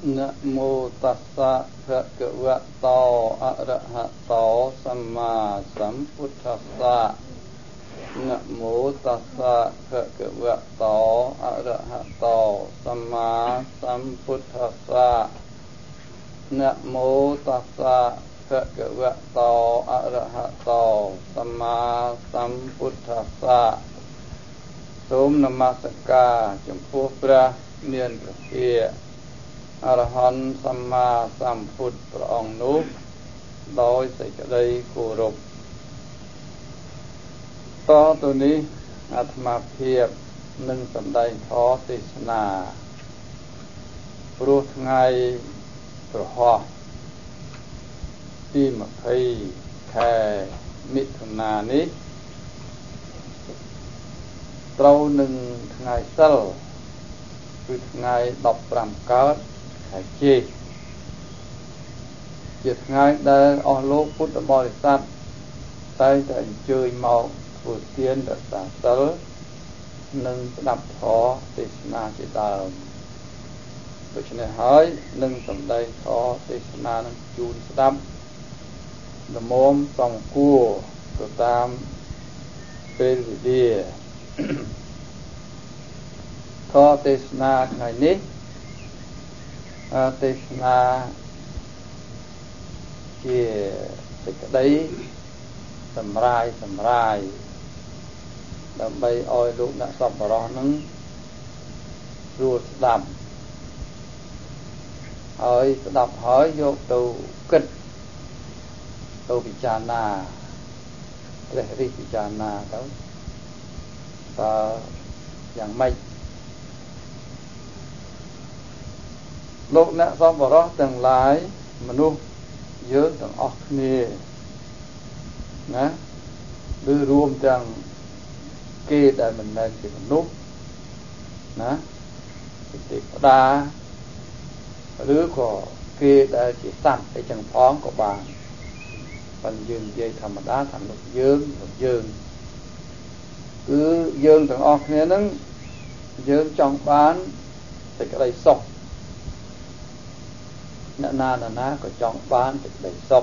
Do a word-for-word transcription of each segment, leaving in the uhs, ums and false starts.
นะโมตัสสะภะคะวะโตอะระหะโตสัมมาสัมพุทธัสสะนะโมตัสสะภะคะวะโตอะระหะโตสัมมาสัมพุทธัสสะนะโมตัสสะภะคะวะโตอะระหะโตสัมมาสัมพุทธัสสะសូមនមស្ការចំពោះព្រះមានព្រះភាអរហន្តសម្មាសម្ពុទ្ធព្រះអង្គនោះដោយសេចក្តីគោរពតទៅនេះអាត្មាភាពនឹងសម្ដែងធម៌ទេសនាព្រោះថ្ងៃប្រហោះទីម្ភៃខែមិថុនានេះត្រូវនឹងថ្ងៃសិលគឺថ្ងៃដប់ប្រាំកើតខែជេស្ទជាថ្ងៃដែលអស់លោកពុទ្ធបរិស័ទតែងតែអញ្ជើញមកធ្វើទានរក្សាសិលនិងស្ដាប់ធម៌ទេសនាជាដើមដូច្នេះហើយនឹងសម្ដែងធម៌ទេសនានឹងជូនស្ដាប់ល្មមសំគួរទៅតាមពេលវេលាធម៌ទេសនាថ្ងៃនេះទេសនាជាសេចក្តីសម្រាយសម្រាយដើម្បីឲ្យលោកអ្នកសប្បុរសនឹងស្រួលស្ដាប់ហើយស្ដាប់ហើយយកទៅគិតទៅពិចារណាព្រះរិះពិចារណាទៅតើយ៉ាងម៉េចលោកអ្នកសប្បុរសទាំងឡាយមនុស្សយើងទាំងអស់គ្នាណាឬរួមទាំងគេដែលមិនមែនជាមនុស្សណាជាទេវតាឬក៏គេដែលជាសត្វអីចឹងផងក៏បានប៉ុន្តែយើងនិយាយធម្មតាថាលោកយើងលោកយើងគឺយើងទាំងអស់គ្នាហ្នឹងយើងចង់បានសេចក្តីសុខអ្នកណាណាណាក៏ចង់បានសេចក្តីសុខ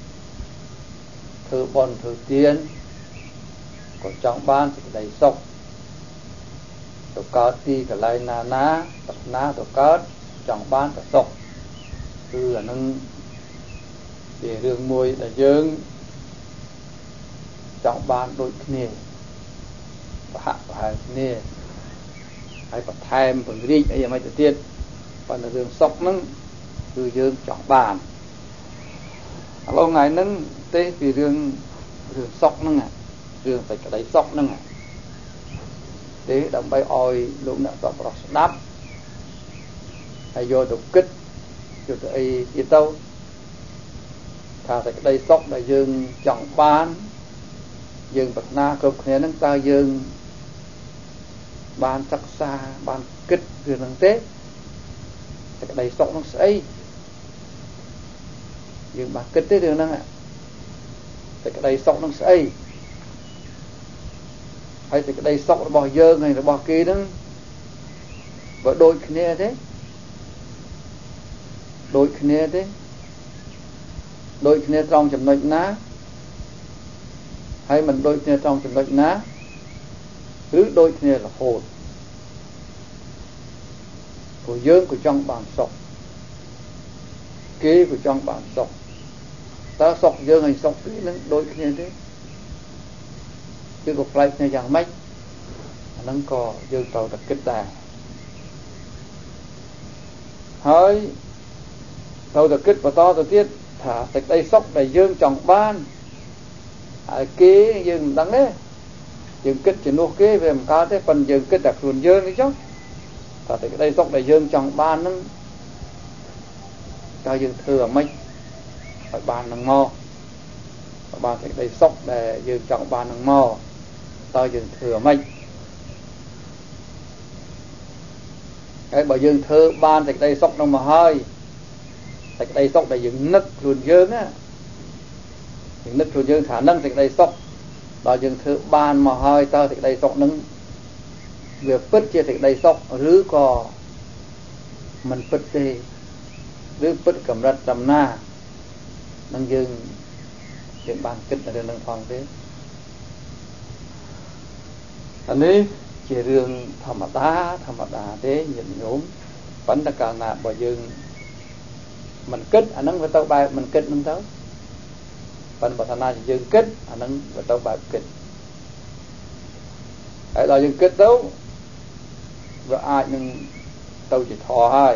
ធ្វើបុណ្យធ្វើទានក៏ចង់បានសេចក្តីសុខទៅកើតទីកន្លែងណាណាប្រាថ្នាទៅកើតចង់បានតែសុខគឺអានឹងជារឿងមួយដែលយើងចង់បានដូចគ្នាប្រហាក់ប្រហែលគ្នាហើយបន្ថែមពង្រីកអីយ៉ាងម៉េចទៅទៀតប៉ុន្តែរឿងសុខហ្នឹងគឺយើងចង់បានឥឡូវថ្ងៃហ្នឹងទេពីរឿងរឿងសុខហ្នឹងរឿងសេចក្តីសុខហ្នឹងទេដើម្បីឲ្យលោកអ្នកសប្បុរសស្ដាប់ហើយយកទៅគិតយកទៅអីទៀតទៅថាសេចក្តីសុខដែលយើងចង់បានយើងប្រាថ្នាគ្រប់គ្នាហ្នឹងតើយើងបានសិក្សាបានគិតរឿងហ្នឹងទេសេចក្តីសុខហ្នឹងស្អីយើងបានគិតទេរឿងហ្នឹងសេចក្តីសុខហ្នឹងស្អីហើយសេចក្តីសុខរបស់យើងហើយរបស់គេហ្នឹងបើដូចគ្នាទេដូចគ្នាទេដូចគ្នាត្រង់ចំណុចណាហើយមិនដូចគ្នាត្រង់ចំណុចណាឬដូចគ្នារហូតព្រោះយើងក៏ចង់បានសុខគេក៏ចង់បានសុខតើសុខយើងហើយសុខគេនឹងដូចគ្នាទេគឺក៏ប្លែកគ្នាយ៉ាងម៉េចអាហ្នឹងក៏យើងត្រូវតែគិតដែរហើយត្រូវតែគិតបន្តទៅទៀតថាសេចក្តីសុខដែលយើងចង់បានហើយគេយើងមិនដឹងទេយើងគិតជំនួសគេវាមិនកើតទេប៉ុន្តែយើងគិតតែខ្លួនយើងនេះចុះថាសេចក្តីសុខដែលយើងចង់បានហ្នឹងតើយើងធ្វើអ្ម៉េចឲ្យបាននឹងមកបានសេចក្តីសុខដែលយើងចង់បាននឹងមកតើយើងធ្វើអ្ម៉េចហើយបើយើងធ្វើបានសេចក្តីសុខនឹងមកហើយសេចក្តីសុខដែលយើងនឹកខ្លួនយើងណាយើងនឹកខ្លួនយើងថានឹងសេចក្តីសុខដល់យើងធ្វើបានមកហើយតើសេចក្តីសុខនឹងវាពិតជាសេចក្តីសុខឬក៏មិនពិតទេឬពិតកម្រិតដំណានឹងយើងយើងបានគិតរឿងនឹងផងទេអានេះជារឿងធម្មតាធម្មតាទេញាតិញោមប៉ុន្តែកាលណាបើយើងមិនគិតអានឹងវាទៅបែបមិនគិតនឹងទៅប៉ុន្តែបើថាណាយើងគិតអានឹងវាទៅបែបគិតហើយដល់យើងគិតទៅវាអាចនឹងទៅជាធម៌ហើយ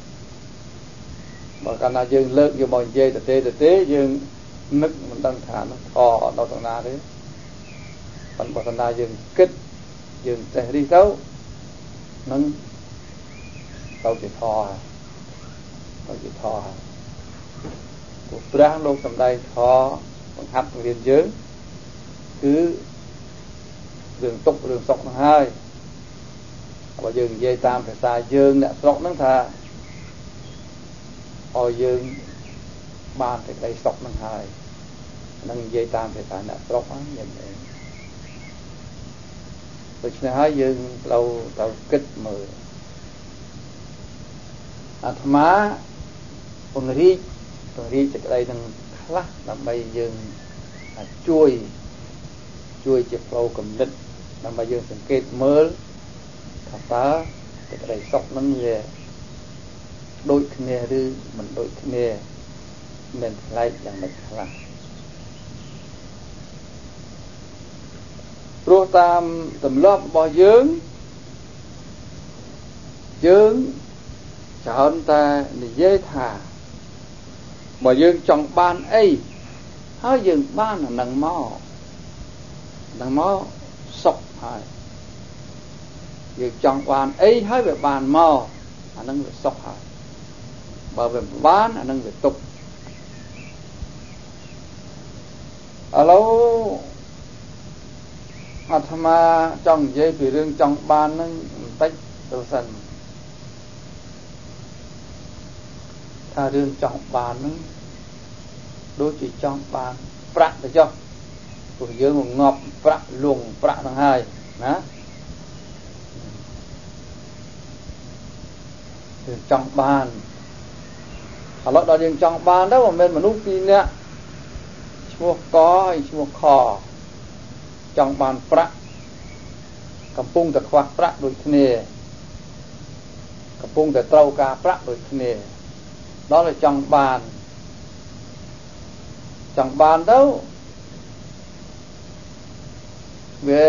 បើកាលណាយើងលើកយកមកនិយាយទៅទេទៅទេយើងនឹកមិនដឹងថានឹងធម៌ដល់ទៅណាទេប៉ុន្តែបើកាលណាយើងគិតយើងចេះនេះទៅនឹងទៅជាធម៌ទៅជាធម៌ព្រោះព្រះលោកសម្ដែងធម៌បង្ហាត់បង្រៀនយើងគឺរឿងទុករឿងសុខហ្នឹងហើយបើយើងនិយាយតាមភាសាយើងអ្នកស្រុកហ្នឹងថាឲ្យយើងបានសេចក្តីសុខហ្នឹងហើយនឹងនិយាយតាមភាសាអ្នកស្រុកហ្នឹងយ៉ាងនេះដូច្នេះហើយយើងត្រូវទៅគិតមើលអាត្មាពង្រីកពង្រីកសេចក្តីនឹងខ្លះដើម្បីយើងជួយជួយជាផ្លូវគំនិតដើម្បីយើងសង្កេតមើលថាតើសេចក្តីសុខនឹងវាដូចគ្នាឬមិនដូចគ្នាមានផ្លែកយ៉ាងម៉េចខ្លះព្រោះតាមទម្លាប់របស់យើងយើងច្រើនតែនិយាយថាបើយើងចង់បានអីហើយយើងបានអានឹងមកនឹងមកសុខហើយយើងចង់បានអីហើយវាបានមកអានឹងវាសុខហើយបើវាបានអានឹងវាទុក្ខឥឡូវអាត្មាចង់និយាយពីរឿងចង់បាននឹងបន្តិចទៅសិនថារឿងចង់បាននឹងដូចជាចង់បានប្រាក់ទៅចុះព្រោះយើងមកងាប់ប្រាក់លងប្រាក់ហ្នឹងហើយណាយើងចង់បានឥឡូវដល់យើងចង់បានទៅមិនមែនមនុស្សពីរនាក់ឈ្មោះកហើយឈ្មោះខចង់បានប្រាក់កំពុងតែខ្វះប្រាក់ដូចគ្នាកំពុងតែត្រូវការប្រាក់ដូចគ្នាដល់តែចង់បានចង់បានទៅវា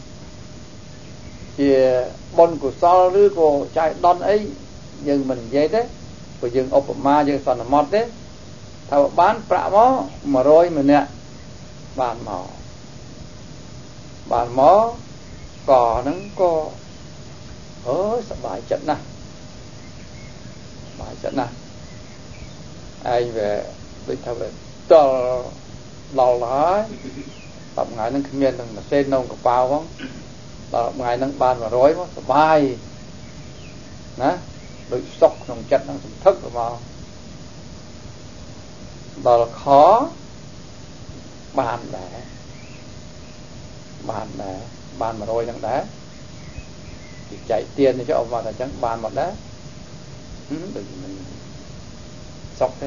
ជាបុណ្យកុសលឬក៏ចៃដន្យអីយើងមិននិយាយទេព្រោះយើងឧបមាយើងសន្មតទេថាបានប្រាក់មកមួយរយម្នាក់បានមកបានមកក៏ហ្នឹងក៏អើយសប្បាយចិត្តណាស់សប្បាយចិត្តណាស់ឯងវាដូចថាវាតល់ដល់ហើយដល់ថ្ងៃហ្នឹងគ្មាននឹងម៉ាស៊ីននៅកប៉ាល់ផងដល់ថ្ងៃហ្នឹងបានមួយរយមកសប្បាយណាដូចសុខក្នុងចិត្តហ្នឹងសន្ធឹកមកដល់ខបានដែរបានដែរបានមួយរយហ្នឹងដែរទីចែកtiền thì cho ông vào là chẳng bàn một đấy đừng mình sốc thế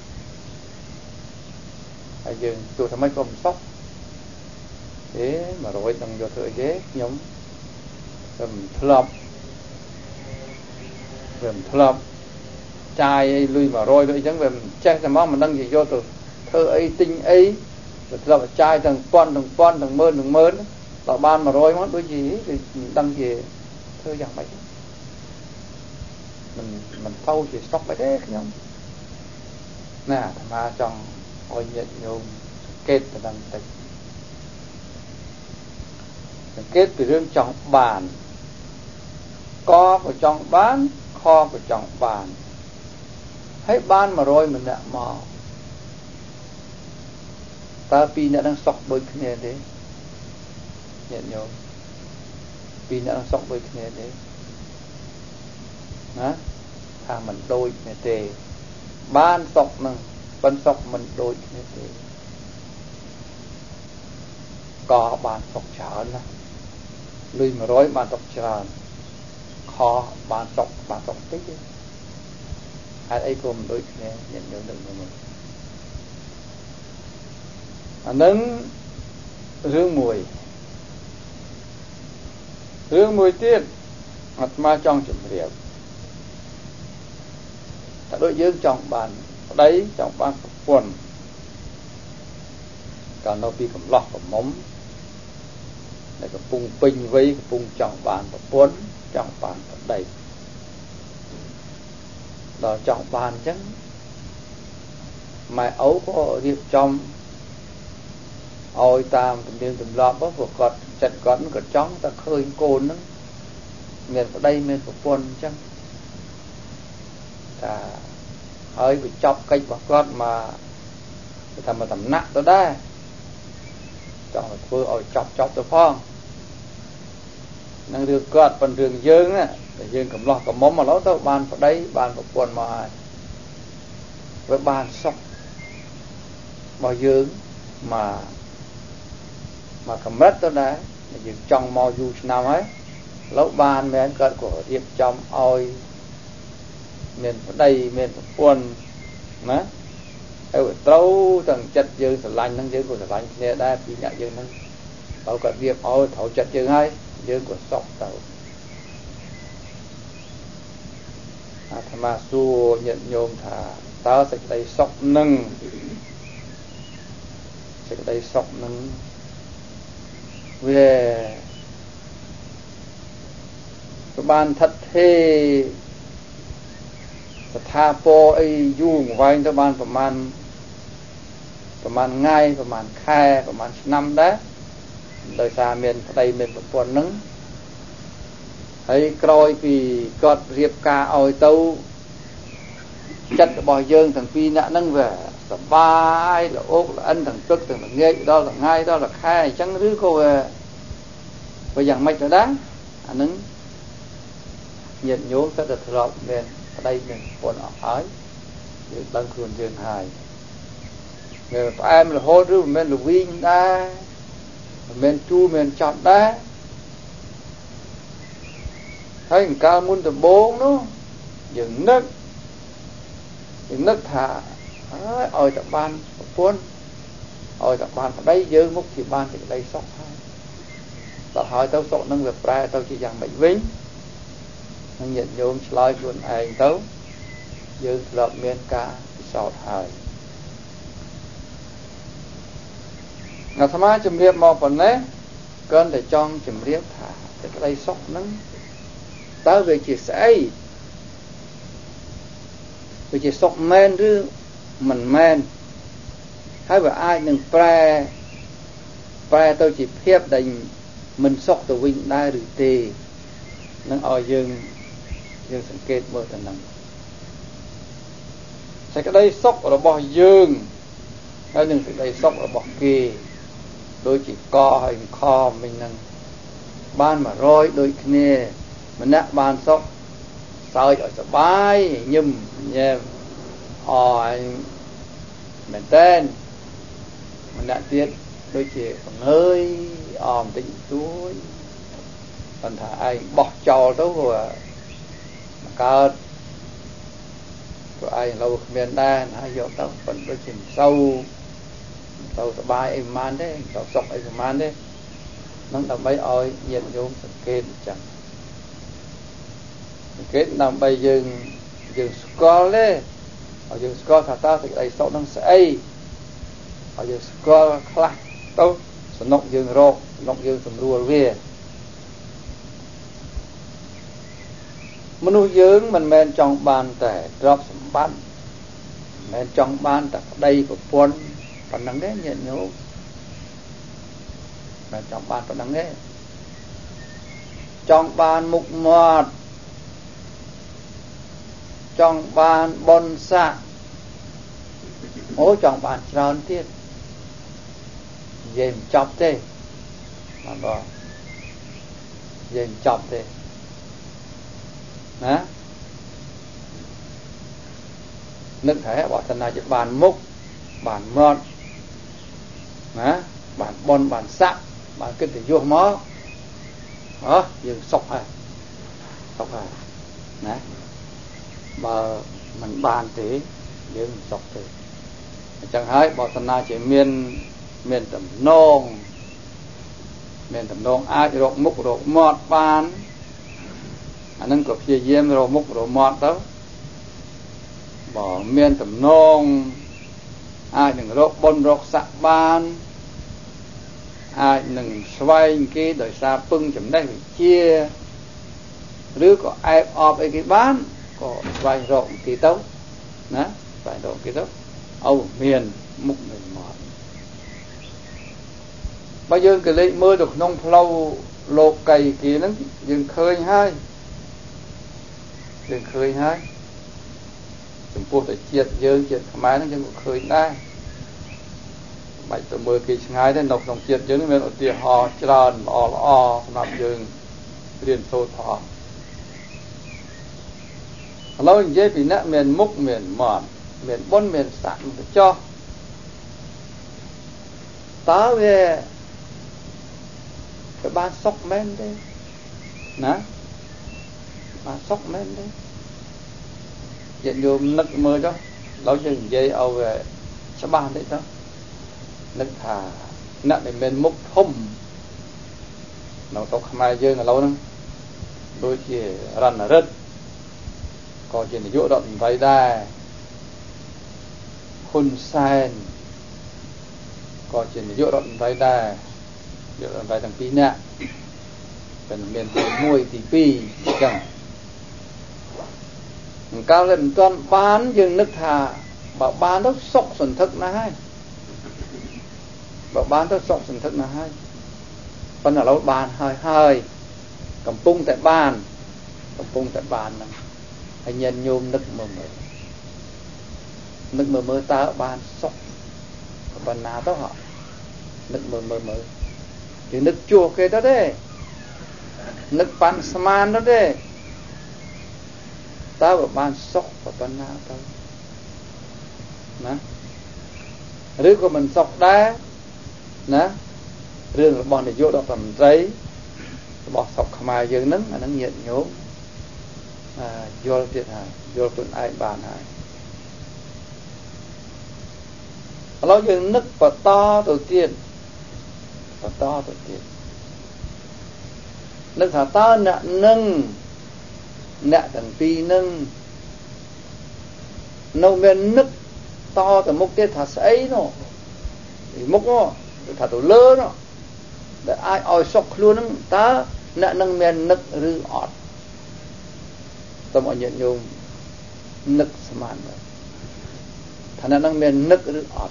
hay dừng tôi thấy mấy con sốc thế mà rồi đừng vô thừa ghế nhóm rồi mình thơm rồi mình thơm chai lui mà rồi vậy chẳng về mình chắc là mong mình đang gì vô từ thơ ấy tinh ấy rồi thơm chai thằng con thằng con thằng mơn thằng mơn tạo ban mà rồi món đôi gì thì đăng gì thơ rằng vậy mình mình thâu thì sốc vậy đấy không nè thằng ma trong ôi nhận nhôm kết và đăng tịch kết từរឿងចង់បានកក៏ចង់បានខក៏ចង់បានហើយបានមួយរយម្នាក់មកតើពីរអ្នកនឹងសុខដូចគ្នាទេញាតិញោមពីរអ្នកនឹងសុខដូចគ្នាទេណាថាមិនដូចគ្នាទេបានសុខនឹងមិនសុខមិនដូចគ្នាទេក៏បានសុខច្រើនណាលុយមួយរយបានសុខច្រើនខបានសុខបានសុខតិចទេហ hạt ấy cũng đối nghe nhận được được mình anh nâng rương mùi rương mùi tiết mặt ma trong chụp riệp ta đối dương trong bàn đấy trong bàn quần còn nó bị cầm lọt cầm móng để cầm pung pinh với pung trong bàn và cuốn trong bàn và đầy đó trong bàn chứ mày ấu có điệp trong ôi tam tùm điên tùm lọp á vừa cọt chặt cọt nó cọt chóng ta khơi côn nó miền vào đây miền vào cuốn chăng ta hơi bị chọc cây vào cọt mà ta mà tầm nặng tới đây chọn là vừa ôi chọc chọc tới phong năng được cọt phần đường dương á dương cầm lọt cầm móng mà nó tới bàn vào đây bàn vào cuốn mà với bàn sọc bao dương mà mà cầm rất tới đấy dương trong mò du nào ấy lâu bàn mấy anh cận của điệp trong ôi miền vào đây miền vào cuốn má ở trâu tầng chất dương sờ lanh năng dương của sờ lanh này đây bị nhận dương năng tàu cận điệp ôi thấu chất dương hay dương của sọc tàu à tham ma xua nhận nhôm thả tao sẽ đây sọc nâng sẽ đây sọc nâng về các bạn thật thế tha po ấy du vay các bạnประมาณประมาณง่ายประมาณแค่ประมาณnăm đấyโดยสามีนไปเมียนประปวนนึงให้กรอยปีกอดเรียบกาเอาเต้าจัดบ่อยเยิงทั้งปีน่ะนั่งvềสบายlà ốp là ăn thằng tức thằng nghe đó là ngay đó là khai chẳng thứ cô về bây giờ mạch rồi đó anh nứng nhận nhố tất cả thợ bên đây mình còn hỏi đang khuôn dương hài người em là hô rưu mình là vinh đá mình chu mình chọn đá thấy người cao muốn từ bốn nó dừng nước dừng nước thả ôi tập ban cuốn ôi tập ban ở đây dư múc thì ban thì đây sốc hai ta hỏi tao sốc năng lực ra tao chỉ rằng bệnh vĩnh năng nhận vô slide luôn anh tao dư lợp miền ca sọt hai ngà tham á chùm riệp một phần đấy cơn để trong chùm riệp thả để cái đây sốc năng tao về chia sẻ về chia sốc men chứ mình men hay là ai đừng pre pre tôi chỉ phép đành mình sốc từ vinh đai được tì nó ở dương dương sản kết mơ thần năng sẽ cái đây sốc ở bỏ dương hay đừng phải đây sốc ở bỏ kì đôi chỉ co hay kho mình năng ban mà roi đôi kia mình nè ban sốc sợi ở sợi bái nhâm nhẹ hỏi mình tên mình đã tiết đôi chị còn hơi òm tĩnh túi còn thả ai bỏ trò đâu rồi mà cao của ai lâu miền đan hai dấu tao vẫn đôi chị sâu sâu sợi bái em man đấy sâu sọc em man đấy nó làm mấy oi nhiệt vô kết chẳng kết nằm bây dừng dừng score lên ở dừng score thả ta thì đây sau năng sẽ ở dừng score class đâu sẽ nọng dừng rô nọng dừng sầm rùa về menu dừng mình men trong bàn để drop sầm bắn men trong bàn tại đây của phun còn nắng đấy nhận nhớ men trong bàn còn nắng đấy trong bàn mục mọt trong bàn bon xạ mỗi trong bàn tròn tiết dền chọc thế mà bỏ dền chọc thế hả nước thể bỏ thân này cho bàn múc bàn mọt hả bàn bon bàn xạ bàn kinh thì vô mó hả dừng sọc hay sọc hay nè mà mình bàn thế nếu mình sọc thế chẳng hay bỏ thân na chỉ miền miền tầm nông miền tầm nông ai rộng múc rộng mọt bàn anh nâng có phía diêm rồi múc rồi mọt đó bỏ miền tầm nông ai đừng rộng bôn rộng sạc bàn ai đừng xoay cái đời xa pưng chấm đây phải chia rứa có ai ọp ấy cái bán có vài rộng kỳ tấu ná vài rộng kỳ tấu âu miền múc miền mọt bây giờ cái lấy mơ được nông lâu lột cày kì nó dừng khơi hai dừng khơi hai chúng tôi phải triệt dơ triệt máy nó dừng khơi đai bảy tụi mơ kỳ ngay thế nộp dòng triệt dơ nó ở tiền họ tràn o o nằm dừng liền sâu thọ lâu dễ bị nạ miền múc miền mọt miền bốn miền sẵn phải cho tá về cái ban sóc men đấy ná ban sóc men đấy hiện vô nực mơ cho lâu chừng dây ao về sẽ ban đấy đó nực thà nặng để men múc thum nó tóc mai dương là lâu lắm đôi khi răn là rất có chuyện dỗ động vay đai khôn sen có chuyện dỗ động vay đai dỗ động vay thằng pi nè cần miền tây muôi thì pi chẳng cao lên toàn bán dương nước thà bảo bán nó sọc sần thức là hay bảo bán nó sọc sần thức là hay phân là lâu bàn hơi hơi cầm pung tại bàn cầm pung tại bàn này anh nhân nhôm nước mờ mờ nước mờ mờ ta ở bàn sọc bàn nào đó họ nước mờ mờ mờ thì nước chua cái đó đấy nước pan saman đó đấy ta ở bàn sọc và bàn nào thôi nè rứa của mình sọc đá nè rứa là bọn để vô đó tầm giấy bỏ sọc khmai dương nứng là nó nhiệt nhốm à, vô tiệt hại vô tuần ai bàn hại lâu dương nức và to đầu tiên và to đầu tiên nức thả to nạ nâng nạ tầng pi nâng nâu men nức to từ mốc tiết thả sấy nó thì mốc nó thả tổ lơ nó để ai oi sọc luôn ta nạ nâng men nức rư ọt tâm mọi nhận nhung nức saman rồi thà nạ nâng men nức rư ọt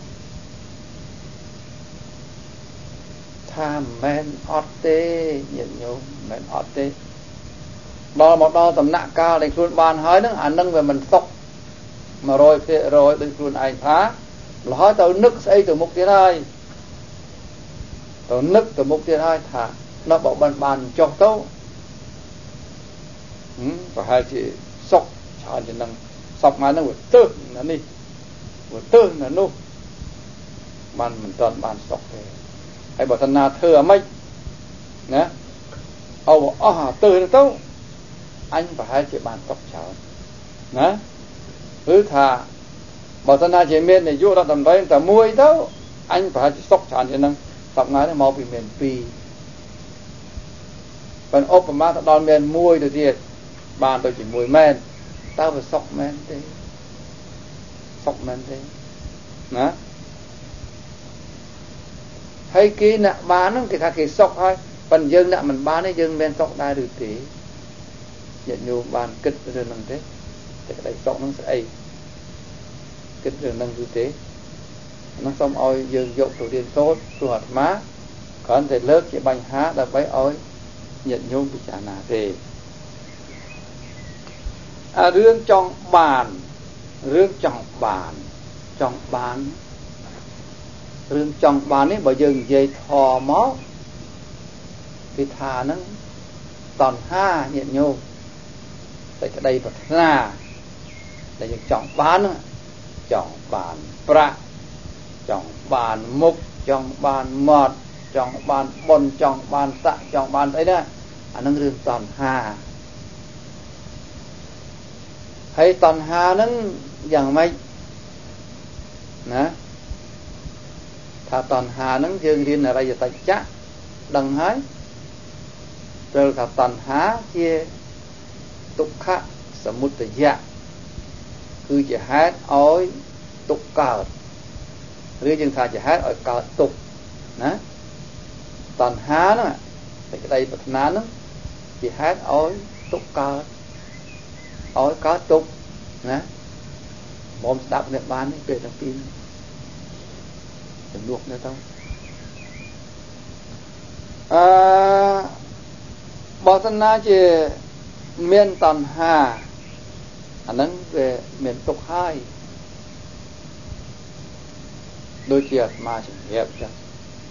tha men ọt tê nhận nhung men ọt tê đó một đó tầm nạ cao để luôn bàn hơi nó ảnh nâng về mình sọc mà rồi phê rồi đừng luôn anh phá là hỏi tao nức xây từ mục tiết hai tao nức từ mục tiết hai thả nó bảo bàn bàn cho tao ừ, và hai chị sọc cho chị nâng sọc mà nó vừa tư nó đi vừa tư nó nô bàn mình toàn bàn sọc thế hay bảo thân na thưa mấy nè ồ à tư nó tao anh và hai chị bàn sọc chào nè cứ thà bảo thân na chị miền này vô ra tầm đấy ta muôi đâu anh và hai chị sọc chào chị nâng sọc ngái nó mau bị miền pi còn ốp mà má ta đòn men muôi được gì bàn tôi chỉ mùi men tao phải sọc men thế sọc men thế nè hay kia nè bán nó thì thà cái sọc thôi phần dương nè mình bán ấy dương men sọc đai được tí nhận nhiều bàn kích rồi nâng thế thì cái đấy sọc nó sẽ ấy kích rồi nâng như thế nó xong oi dương dụng tổ điện tốt tổ hoạt má còn thể lớp chỉ bánh há là bấy oi nhận nhung bị trả nà về à, rương trong bàn rương trong bàn trong bàn rương trong bàn ấy bởi dừng dây thò mó thì thà nó toàn ha nhận nhung tại cái đây vật là là những trọng bán trọng bàn pra trọng bàn mục trọng bàn mọt trọng bàn bồn trọng bàn sạ trọng bàn thấy đó anh à, nó rương toàn hà ហើយតណ្ហាហ្នឹងយ៉ាងម៉េចណាថាតណ្ហាហ្នឹងយើងរៀនអរិយសច្ចៈដឹងហើយត្រូវថាតណ្ហាជាទុក្ខសមុទយៈគឺជាហេតុឲ្យទុក្ខកើតឬយើងថាជាហេតុឲ្យកើតទុក្ខណាតណ្ហាហ្នឹងសេចក្តីប្រាថ្នាហ្នឹងជាហេតុឲ្យទុក្ខកើតឲ្យកើតទុក្ខណាមុំស្ដាប់នេះបាននេះពេលទាំងពីរជំនួសនេះទៅអឺបើសិនណាជាមានតណ្ហាអាហ្នឹងវាមានទុក្ខហើយដូចជាអាត្មាជំរាបចឹង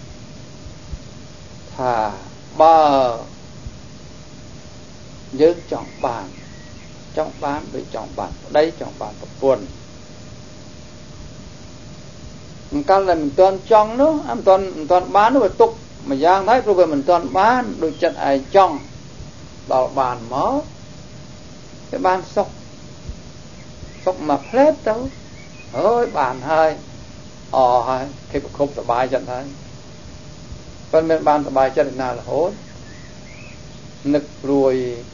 ថាបើយើងចង់បានចង់បានដូចចង់បានប្តីចង់បានប្រពន្ធមិនកាលតែមិនទាន់ចង់នោះមិនទាន់មិនទាន់បាននោះវាទុក្ខមួយយ៉ាងដែរព្រោះវាមិនទាន់បានដូចចិត្តឯងចង់ដល់បានមកវាបានសុខសុខមកផ្លែតទៅអើយបានហើយអស់ហើយគេប្រគប់សบายចិត្តហើយប៉ុន្តែបានសบายចិត្តណារហូតនឹកព្រួយ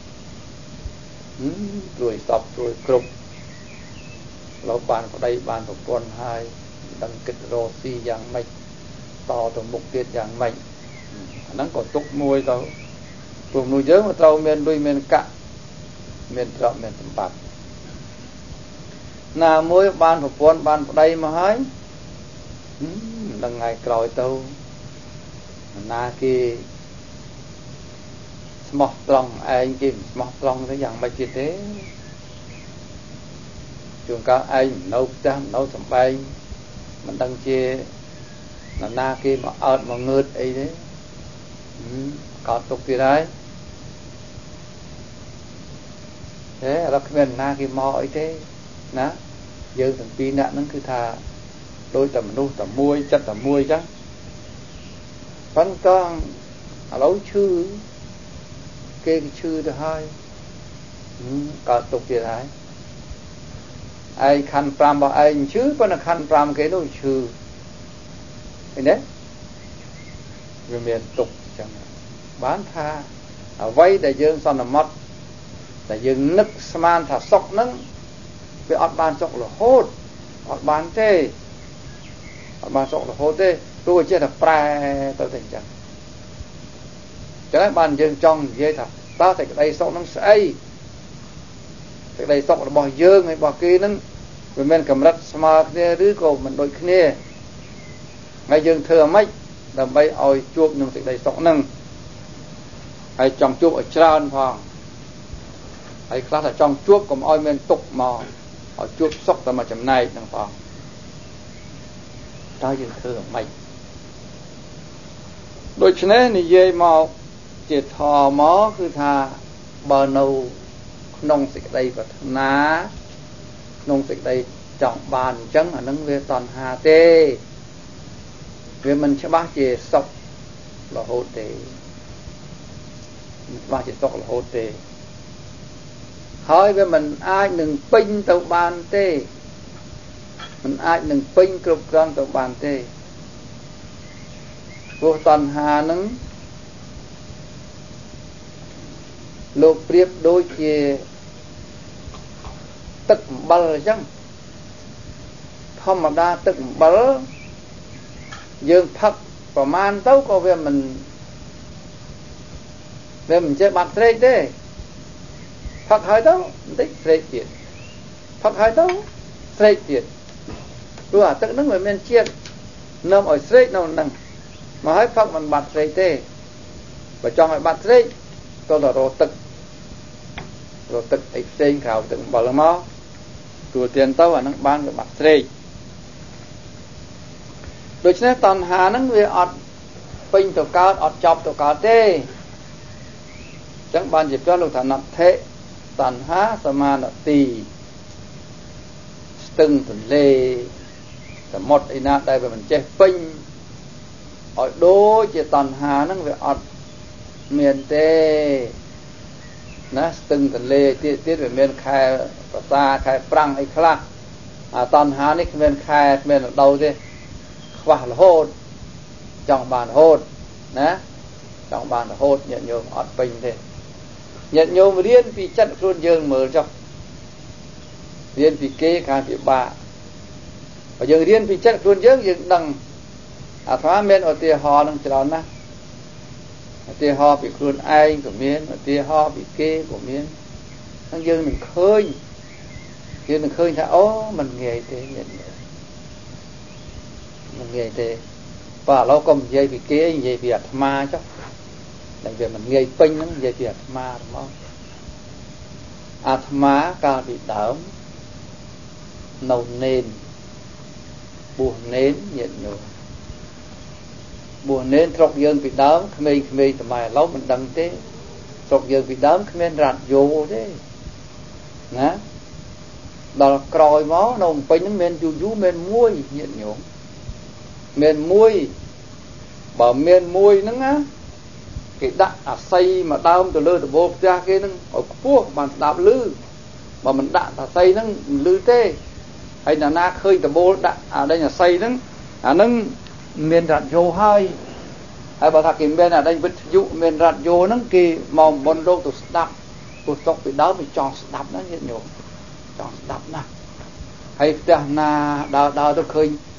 ព្រួយសពព្រួយគ្រប់លោកបានប្តីបានប្រពន្ធហើយដឹងគិតរកស៊ីយ៉ាងម៉េចតទៅមុខទៀតយ៉ាងម៉េចអាហ្នឹងក៏ទុកមួយទៅព្រោះមនុស្សយើងមិនត្រូវមានលុយមានកាក់មានទ្រព្យមានសម្បត្តិណាមួយបានប្រពន្ធបានប្តីមកហើយដឹងថ្ងៃក្រោយទៅណាគេស្មោះត្រង់ឯងគេស្មោះត្រង់ទៅយ៉ាងម៉េចទៀតទេជួនកាលឯងនៅផ្ទះនៅសំបែងមិនដឹងជាណាណាគេមកអើតមកងើតអីទេកោតទុកទៀតហើយហេរកគ្មានណាគេមកអីទេណាយើងទាំងពីរនាក់ហ្នឹងគឺថាដោយតែមនុស្សតែមួយចិត្តតែមួយចឹងប៉ុន្តែឥឡូវឈឺគេឈឺទៅហើយកោតទុកទៀតហើយឯងខណ្ឌប្រាំរបស់ឯងឈឺប៉ុន្តែខណ្ឌប្រាំគេនោះឈឺឃើញទេវាមានទុកចឹងបានថាអ្វីដែលយើងសន្មត់ដែលយើងនឹកស្មានថាសុខហ្នឹងវាអត់បានសុខរហូតអត់បានទេអត់បានសុខរហូតទេព្រោះចេះតែប្រែទៅតែអញ្ចឹងចឹងហើយបានយើងចង់និយាយថាតើសេចក្តីសុខហ្នឹងស្អីសេចក្តីសុខរបស់យើងហើយរបស់គេហ្នឹងវាមានកម្រិតស្មើគ្នាឬក៏មិនដូចគ្នាហើយយើងធ្វើអ្ម៉េចដើម្បីឲ្យជួបនឹងសេចក្តីសុខហ្នឹងហើយចង់ជួបឲ្យច្រើនផងហើយខ្លះតែចង់ជួបកុំឲ្យមានទុក្ខមកឲ្យជួបសុខតែមួយចំណែកហ្នឹងផងតើយើងធ្វើអ្ម៉េចដូច្នេះនិយាយមកជាធម៌មកគឺថាបើនៅក្នុងសេចក្តីប្រាថ្នាក្នុងសេចក្តីចង់បានអញ្ចឹងអានឹងវាតណ្ហាទេវាមិនច្បាស់ជាសុខរហូតទេមិនច្បាស់ជាសុខរហូតទេហើយវាមិនអាចនឹងពេញទៅបានទេមិនអាចនឹងពេញគ្រប់គ្រាន់ទៅបានទេព្រោះតណ្ហានឹងលោកប្រៀបដូចជាទឹកអំបិលអញ្ចឹងធម្មតាទឹកអំបិលយើងផឹកប្រមាណទៅក៏វាមិនវាមិនចេះបាត់ស្រេកទេផឹកហើយទៅបន្តិចស្រេកទៀតផឹកហើយទៅស្រេកទៀតព្រោះអាទឹកហ្នឹងវាមានជាតិនាំឲ្យស្រេកនៅហ្នឹងមកហើយផឹកមិនបាត់ស្រេកទេបើចង់ឲ្យបាត់ស្រេកក៏ទៅរកទឹករកទឹកអីផ្សេងក្រៅទឹកអំបិលមកទួទានទៅអាហ្នឹងបានវាបាត់ស្រេកដូច្នេះតណ្ហាហ្នឹងវាអត់ពេញទៅកើតអត់ចប់ទៅកើតទេអញ្ចឹងបានជាព្រះលោកថាណដ្ឋិតណ្ហាសមានតិស្ទឹងទន្លេសមុទ្រអីណាដែលវាមិនចេះពេញឲ្យដូចជាតណ្ហាហ្នឹងវាអត់មានទេណាស្ទឹងទន្លេទៀតទៀតវាមានខែប្រសាខែប្រាំងអីខ្លះអាតណ្ហានេះគ្មានខែគ្មានរដូវទេខ្វះរហូតចង់បានរហូតណាចង់បានរហូតញាតិញោមអត់ពេញទេញាតិញោមរៀនពីចិត្តខ្លួនយើងមើលចុះរៀនពីគេខាងពិបាកបើយើងរៀនពីចិត្តខ្លួនយើងយើងដឹងអាត្មាមានឧទាហរណ៍នឹងច្រើនណាស់ឧទាហរណ៍ពីខ្លួនឯងក៏មានឧទាហរណ៍ពីគេក៏មានហើយយើងនឹងឃើញយើងនឹងឃើញថាអូมันងាយទេញាតិញោមมันងាយទេបើឥឡូវកុំនិយាយពីគេនិយាយពីអាត្មាចុះតែវាមិនងាយពេញហ្នឹងនិយាយពីអាត្មាមកអាត្មាកាលពីដើមនៅនេនបួសនេនញាតិញោមបួសនេនស្រុកយើងពីដើមក្មេងៗសម័យឥឡូវមិនដឹងទេស្រុកយើងពីដើមគ្មានរ៉ាឌីយ៉ូទេណាដល់ក្រោយមកនៅភ្នំពេញហ្នឹងមានយូរយូរមានមួយញាតិញោមមានមួយបើមានមួយហ្នឹងណាគេដាក់អាស័យមកដើមទៅលើដំបូលផ្ទះគេហ្នឹងឲ្យខ្ពស់បានស្ដាប់ឮបើមិនដាក់អាស័យហ្នឹងមិនឮទេហើយណាណាឃើញដំបូលដាក់អាដេញអាស័យហ្នឹងអាហ្នឹងមានរ៉ាឌីយ៉ូហើយហើយបើថាគេមានអាដេញវិទ្យុមានរ៉ាឌីយ៉ូហ្នឹងគេមកមុនលោកទៅស្ដាប់ព្រោះຕົកពីដើមវាចង់ស្ដាប់ណាញាតិញោមចង់ស្ដាប់ណាស់ហើយផ្ទះណាដើរដើរទៅឃើញ